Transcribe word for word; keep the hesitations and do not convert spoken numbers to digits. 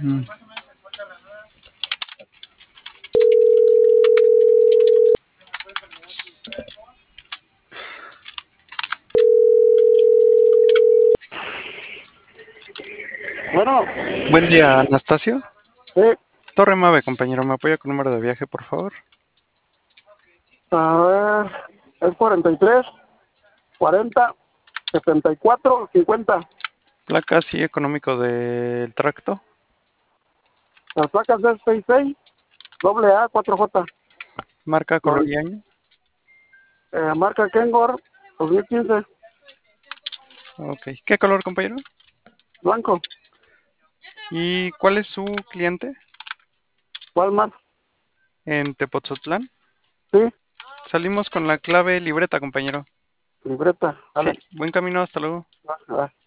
Mm. Bueno, Buen día, Anastasio. sí, Torre Mave, compañero. ¿Me apoya con número de viaje, por favor? a ver, es cuarenta y tres, cuarenta, setenta y cuatro, cincuenta. Placa, sí, económico del tracto. Las placas es sesenta y seis, doble A, cuatro J. Marca, color Noven- y año. eh, marca Kengor, dos mil quince, Ok. ¿Qué color, compañero? blanco, ¿Y cuál es su cliente? Walmart, En Tepoztlán. sí, Salimos con la clave libreta, compañero. libreta, Sí, vale. buen camino, hasta luego. Va, va.